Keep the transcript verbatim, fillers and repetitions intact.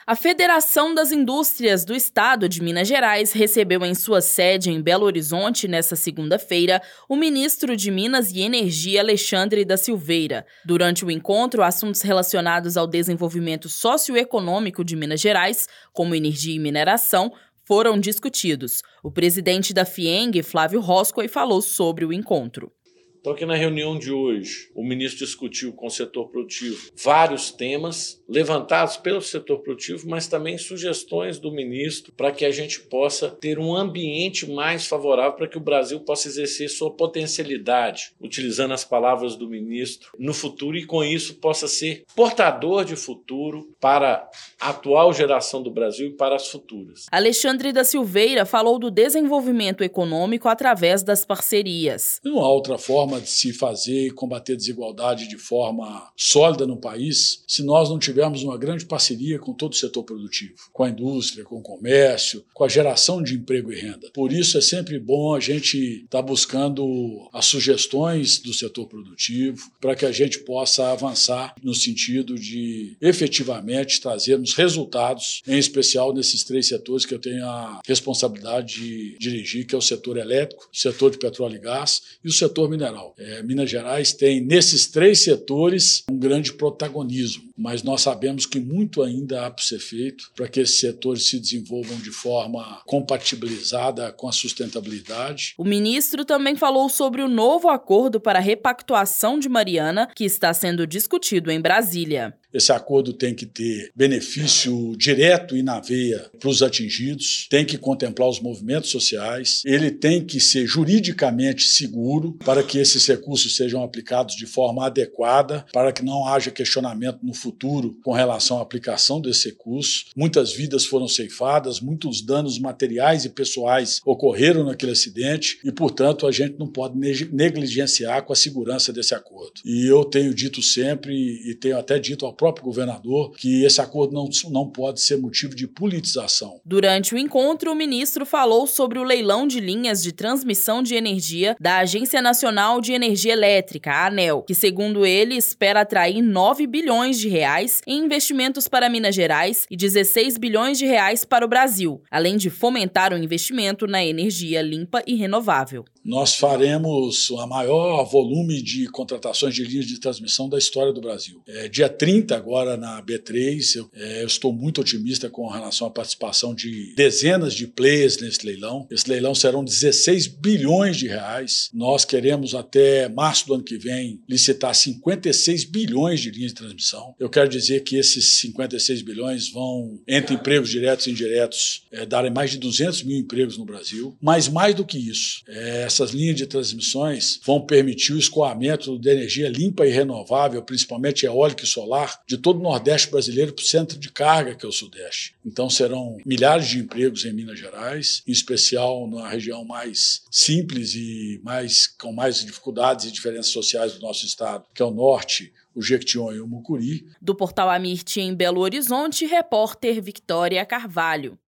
A Federação das Indústrias do Estado de Minas Gerais recebeu em sua sede em Belo Horizonte, nesta segunda-feira, o ministro de Minas e Energia, Alexandre da Silveira. Durante o encontro, assuntos relacionados ao desenvolvimento socioeconômico de Minas Gerais, como energia e mineração, foram discutidos. O presidente da FIENG, Flávio Roscoe, falou sobre o encontro. Então, aqui na reunião de hoje, o ministro discutiu com o setor produtivo vários temas levantados pelo setor produtivo, mas também sugestões do ministro para que a gente possa ter um ambiente mais favorável para que o Brasil possa exercer sua potencialidade, utilizando as palavras do ministro, no futuro e com isso possa ser portador de futuro para a atual geração do Brasil e para as futuras. Alexandre da Silveira falou do desenvolvimento econômico através das parcerias. Não há outra forma de se fazer e combater a desigualdade de forma sólida no país se nós não tivermos uma grande parceria com todo o setor produtivo, com a indústria, com o comércio, com a geração de emprego e renda. Por isso é sempre bom a gente estar buscando as sugestões do setor produtivo para que a gente possa avançar no sentido de efetivamente trazermos resultados, em especial nesses três setores que eu tenho a responsabilidade de dirigir, que é o setor elétrico, o setor de petróleo e gás e o setor mineral. É, Minas Gerais tem, nesses três setores, um grande protagonismo, mas nós sabemos que muito ainda há para ser feito para que esses setores se desenvolvam de forma compatibilizada com a sustentabilidade. O ministro também falou sobre o novo acordo para a repactuação de Mariana, que está sendo discutido em Brasília. Esse acordo tem que ter benefício direto e na veia para os atingidos, tem que contemplar os movimentos sociais, ele tem que ser juridicamente seguro para que esses recursos sejam aplicados de forma adequada, para que não haja questionamento no futuro com relação à aplicação desse recurso. Muitas vidas foram ceifadas, muitos danos materiais e pessoais ocorreram naquele acidente e, portanto, a gente não pode negligenciar com a segurança desse acordo. E eu tenho dito sempre e tenho até dito ao próprio governador que esse acordo não, não pode ser motivo de politização. Durante o encontro, o ministro falou sobre o leilão de linhas de transmissão de energia da Agência Nacional de Energia Elétrica, a ANEEL, que, segundo ele, espera atrair nove bilhões de reais em investimentos para Minas Gerais e dezesseis bilhões de reais para o Brasil, além de fomentar o investimento na energia limpa e renovável. Nós faremos o maior volume de contratações de linhas de transmissão da história do Brasil. É, dia trinta, agora na B três, eu, é, eu estou muito otimista com relação à participação de dezenas de players nesse leilão. Esse leilão serão dezesseis bilhões de reais. Nós queremos até março do ano que vem licitar cinquenta e seis bilhões de linhas de transmissão. Eu quero dizer que esses cinquenta e seis bilhões vão, entre empregos diretos e indiretos, é, darem mais de duzentos mil empregos no Brasil. Mas mais do que isso, é, essas linhas de transmissões vão permitir o escoamento de energia limpa e renovável, principalmente eólica e solar, de todo o Nordeste brasileiro para o centro de carga, que é o Sudeste. Então serão milhares de empregos em Minas Gerais, em especial na região mais simples e mais, com mais dificuldades e diferenças sociais do nosso estado, que é o Norte, o Jequitinhonha e o Mucuri. Do Portal Amirti em Belo Horizonte, repórter Victoria Carvalho.